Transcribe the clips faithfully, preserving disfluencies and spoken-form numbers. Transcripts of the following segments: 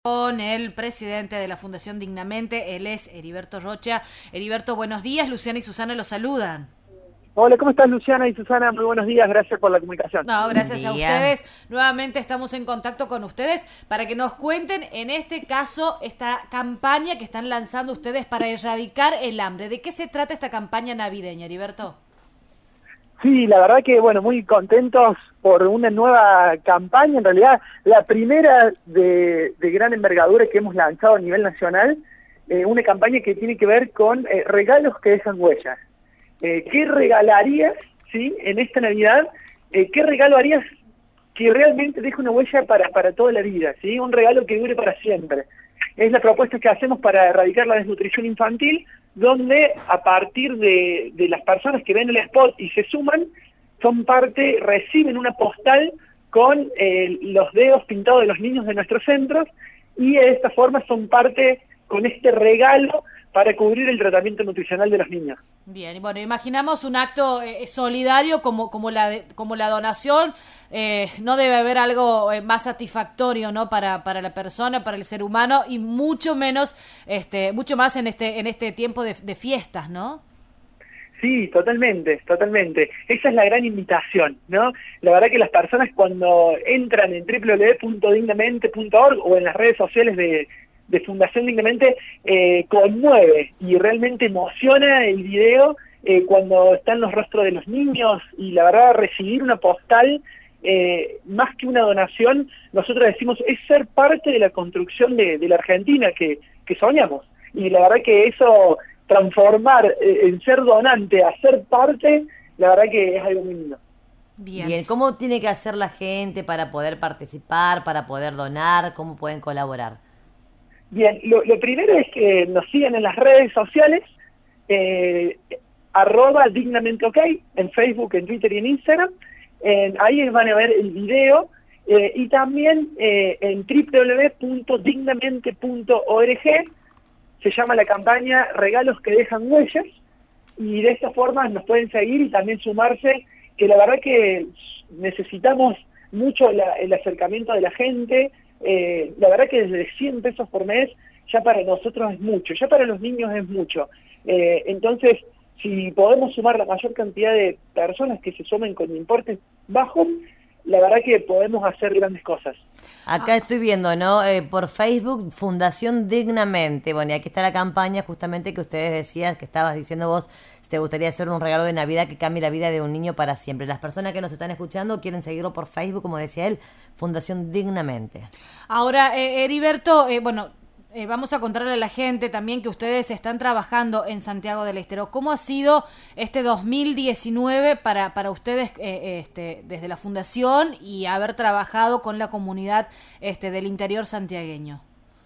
Con el presidente de la Fundación Dignamente, él es Heriberto Rocha. Heriberto, buenos días, Luciana y Susana los saludan. Hola, ¿cómo están Luciana y Susana? Muy buenos días, gracias por la comunicación. No, gracias a ustedes. Nuevamente estamos en contacto con ustedes para que nos cuenten, en este caso, esta campaña que están lanzando ustedes para erradicar el hambre. ¿De qué se trata esta campaña navideña, Heriberto? Sí, la verdad que, bueno, muy contentos por una nueva campaña, en realidad la primera de, de gran envergadura que hemos lanzado a nivel nacional, eh, una campaña que tiene que ver con eh, regalos que dejan huellas. Eh, ¿Qué regalarías, sí, en esta Navidad? Eh, ¿Qué regalo harías que realmente deje una huella para, para toda la vida, sí? Un regalo que dure para siempre. Es la propuesta que hacemos para erradicar la desnutrición infantil, donde a partir de, de las personas que ven el spot y se suman, son parte, reciben una postal con eh, los dedos pintados de los niños de nuestros centros, y de esta forma son parte con este regalo para cubrir el tratamiento nutricional de los niños. Bien, y bueno, imaginamos un acto eh, solidario como, como, la de, como la donación. Eh, no debe haber algo eh, más satisfactorio, ¿no? para, para la persona, para el ser humano, y mucho menos, este, mucho más en este, en este tiempo de, de fiestas, ¿no? Sí, totalmente, totalmente. Esa es la gran invitación, ¿no? La verdad que las personas cuando entran en doble u doble u doble u punto dignamente punto org o en las redes sociales de, de Fundación Dignamente, eh, conmueve y realmente emociona el video eh, cuando están los rostros de los niños, y la verdad recibir una postal, eh, más que una donación, nosotros decimos, es ser parte de la construcción de, de la Argentina que, que soñamos. Y la verdad que eso, transformar eh, en ser donante a ser parte, la verdad que es algo muy lindo. Bien. Bien, ¿cómo tiene que hacer la gente para poder participar, para poder donar? ¿Cómo pueden colaborar? Bien, lo, lo primero es que nos sigan en las redes sociales, eh, arroba dignamente ok, en Facebook, en Twitter y en Instagram. Eh, ahí van a ver el video, eh, y también eh, en doble u doble u doble u punto dignamente punto org se llama la campaña Regalos que dejan huellas, y de esta forma nos pueden seguir y también sumarse, que la verdad que necesitamos mucho la, el acercamiento de la gente. Eh, la verdad que desde cien pesos por mes ya para nosotros es mucho, ya para los niños es mucho. Eh, entonces, si podemos sumar la mayor cantidad de personas que se sumen con importes bajos, la verdad que podemos hacer grandes cosas. Acá estoy viendo, ¿no? Eh, por Facebook, Fundación Dignamente. Bueno, y aquí está la campaña justamente que ustedes decían, que estabas diciendo vos, si te gustaría hacer un regalo de Navidad que cambie la vida de un niño para siempre. Las personas que nos están escuchando quieren seguirlo por Facebook, como decía él, Fundación Dignamente. Ahora, eh, Heriberto, eh, bueno... Eh, vamos a contarle a la gente también que ustedes están trabajando en Santiago del Estero. ¿Cómo ha sido este dos mil diecinueve para, para ustedes eh, este, desde la Fundación y haber trabajado con la comunidad este, del interior santiagueño?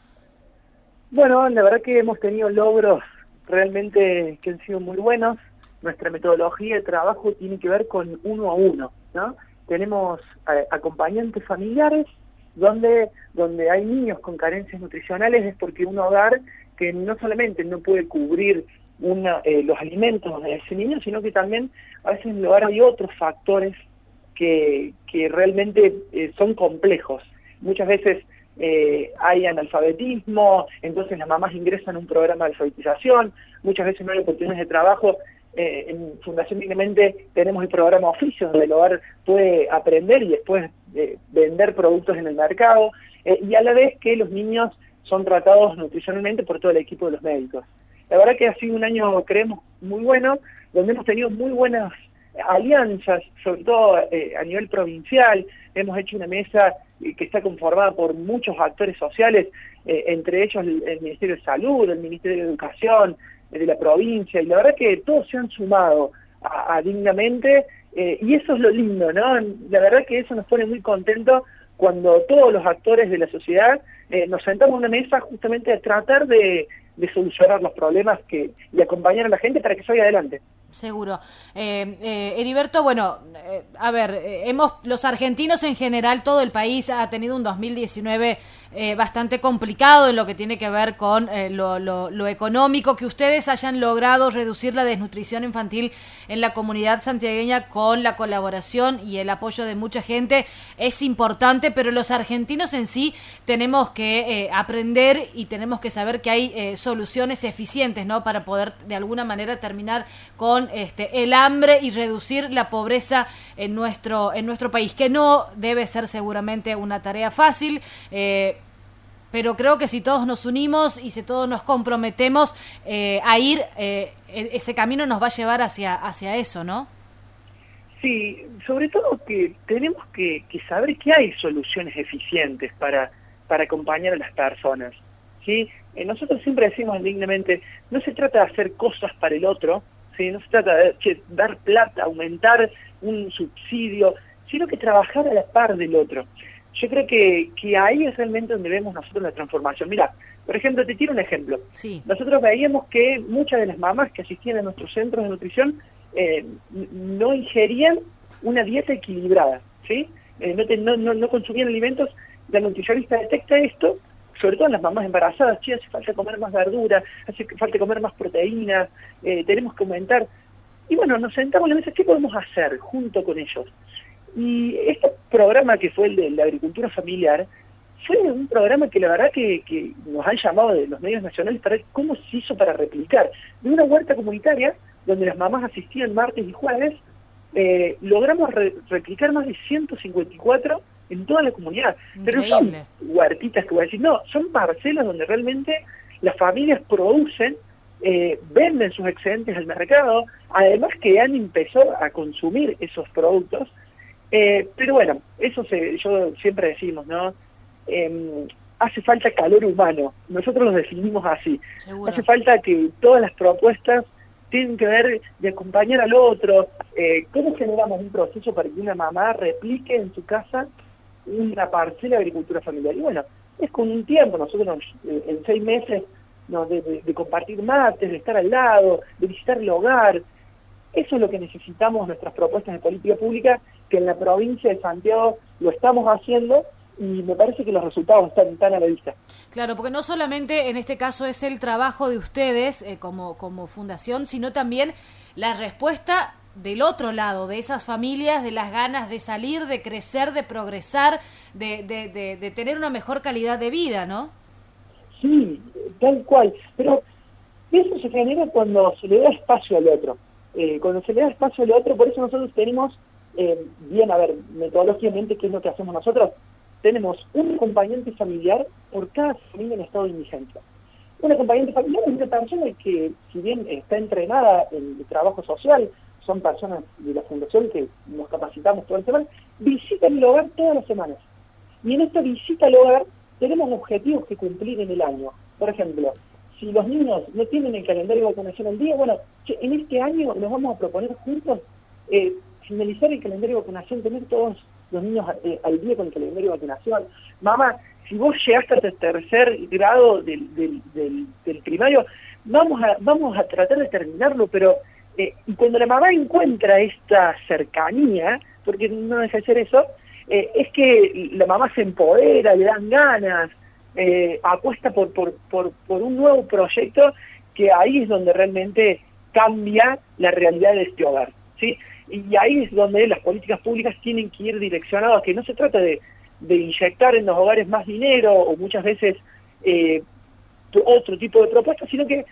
Bueno, la verdad que hemos tenido logros realmente que han sido muy buenos. Nuestra metodología de trabajo tiene que ver con uno a uno, ¿no? Tenemos eh, acompañantes familiares, donde donde hay niños con carencias nutricionales es porque un hogar que no solamente no puede cubrir una, eh, los alimentos de ese niño, sino que también a veces en el hogar hay otros factores que, que realmente eh, son complejos. Muchas veces eh, hay analfabetismo, entonces las mamás ingresan a un programa de alfabetización, muchas veces no hay oportunidades de trabajo. Eh, en Fundación Dignamente tenemos el programa Oficios, donde el hogar puede aprender y después eh, vender productos en el mercado, eh, y a la vez que los niños son tratados nutricionalmente por todo el equipo de los médicos. La verdad que ha sido un año, creemos, muy bueno, donde hemos tenido muy buenas alianzas, sobre todo eh, a nivel provincial. Hemos hecho una mesa eh, que está conformada por muchos actores sociales, eh, entre ellos el, el Ministerio de Salud, el Ministerio de Educación, de la provincia, y la verdad que todos se han sumado a, a Dignamente, eh, y eso es lo lindo, ¿no? La verdad que eso nos pone muy contentos cuando todos los actores de la sociedad eh, nos sentamos en una mesa justamente a tratar de, de solucionar los problemas que, y acompañar a la gente para que salga adelante. Seguro. Eh, eh, Heriberto, bueno, eh, a ver, eh, hemos los argentinos en general, todo el país ha tenido un dos mil diecinueve eh, bastante complicado en lo que tiene que ver con eh, lo, lo, lo económico, que ustedes hayan logrado reducir la desnutrición infantil en la comunidad santiagueña con la colaboración y el apoyo de mucha gente es importante, pero los argentinos en sí tenemos que eh, aprender y tenemos que saber que hay eh, soluciones eficientes, ¿no? Para poder de alguna manera terminar con este el hambre y reducir la pobreza en nuestro en nuestro país, que no debe ser seguramente una tarea fácil, eh, pero creo que si todos nos unimos y si todos nos comprometemos eh, a ir, eh, ese camino nos va a llevar hacia, hacia eso, ¿no? Sí, sobre todo que tenemos que, que saber que hay soluciones eficientes para, para acompañar a las personas, ¿sí? Eh, nosotros siempre decimos dignamente, no se trata de hacer cosas para el otro, ¿sí? No se trata de che, dar plata, aumentar un subsidio, sino que trabajar a la par del otro. Yo creo que, que ahí es realmente donde vemos nosotros la transformación. Mira, por ejemplo, te tiro un ejemplo. Sí. Nosotros veíamos que muchas de las mamás que asistían a nuestros centros de nutrición eh, no ingerían una dieta equilibrada, ¿sí? Eh, no, te, no, no, no consumían alimentos. La nutricionista detecta esto, sobre todo en las mamás embarazadas. Sí, hace falta comer más verdura, hace falta comer más proteínas, eh, tenemos que aumentar. Y bueno, nos sentamos en la mesa, ¿qué podemos hacer junto con ellos? Y este programa que fue el de la agricultura familiar, fue un programa que la verdad que, que nos han llamado de los medios nacionales para ver cómo se hizo para replicar. De una huerta comunitaria, donde las mamás asistían martes y jueves, eh, logramos re replicar más de ciento cincuenta y cuatro en toda la comunidad. Increíble. Pero no son huertitas que voy a decir, no, son parcelas donde realmente las familias producen, eh, venden sus excedentes al mercado, además que han empezado a consumir esos productos. Eh, pero bueno, eso se, yo siempre decimos, ¿no? Eh, hace falta calor humano, nosotros lo definimos así. Seguro. Hace falta que todas las propuestas tienen que ver de acompañar al otro. Eh, ¿Cómo generamos un proceso para que una mamá replique en su casa una parcela de agricultura familiar? Y bueno, es con un tiempo, nosotros eh, en seis meses no, de, de, de compartir mates, de estar al lado, de visitar el hogar. Eso es lo que necesitamos, nuestras propuestas de política pública, que en la provincia de Santiago lo estamos haciendo y me parece que los resultados están tan a la vista. Claro, porque no solamente en este caso es el trabajo de ustedes eh, como, como fundación, sino también la respuesta del otro lado, de esas familias, de las ganas de salir, de crecer, de progresar, de, de, de, de tener una mejor calidad de vida, ¿no? Sí, tal cual, pero eso se genera cuando se le da espacio al otro. Eh, cuando se le da espacio al otro, por eso nosotros tenemos, eh, bien, a ver, metodológicamente, ¿qué es lo que hacemos nosotros? Tenemos un acompañante familiar por cada familia en estado de indigencia. Un acompañante familiar es una persona que, si bien está entrenada en el trabajo social, son personas de la fundación que nos capacitamos toda la semana, visitan el hogar todas las semanas. Y en esta visita al hogar tenemos objetivos que cumplir en el año. Por ejemplo, si los niños no tienen el calendario de vacunación al día, bueno, en este año nos vamos a proponer juntos eh, finalizar el calendario de vacunación, tener todos los niños eh, al día con el calendario de vacunación. Mamá, si vos llegaste hasta el tercer grado del, del, del, del primario, vamos a, vamos a tratar de terminarlo, pero eh, y cuando la mamá encuentra esta cercanía, porque no deja de ser eso, eh, es que la mamá se empodera, le dan ganas, eh, apuesta por, por, por, por un nuevo proyecto, que ahí es donde realmente cambia la realidad de este hogar, ¿sí? Y ahí es donde las políticas públicas tienen que ir direccionadas, que no se trata de, de inyectar en los hogares más dinero o muchas veces eh, otro tipo de propuestas, sino que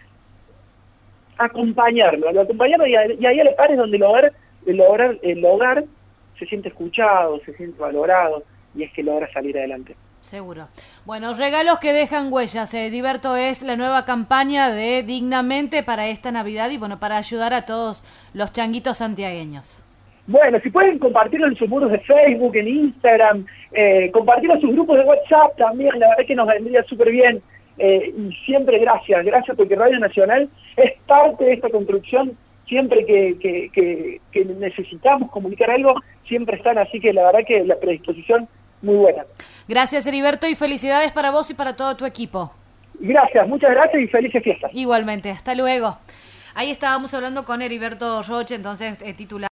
acompañarlo, acompañarlo y, y ahí a la par es donde el hogar, el hogar, el hogar se siente escuchado, se siente valorado y es que logra salir adelante. Seguro. Bueno, regalos que dejan huellas. Eh, Heriberto, es la nueva campaña de Dignamente para esta Navidad y bueno, para ayudar a todos los changuitos santiagueños. Bueno, si pueden compartirlo en sus muros de Facebook, en Instagram, eh, compartirlo en sus grupos de WhatsApp también, la verdad que nos vendría súper bien. Eh, y siempre gracias, gracias porque Radio Nacional es parte de esta construcción. Siempre que, que, que, que necesitamos comunicar algo, siempre están, así que la verdad que la predisposición muy buena. Gracias, Heriberto, y felicidades para vos y para todo tu equipo. Gracias, muchas gracias y felices fiestas. Igualmente, hasta luego. Ahí estábamos hablando con Heriberto Roche, entonces eh, titular.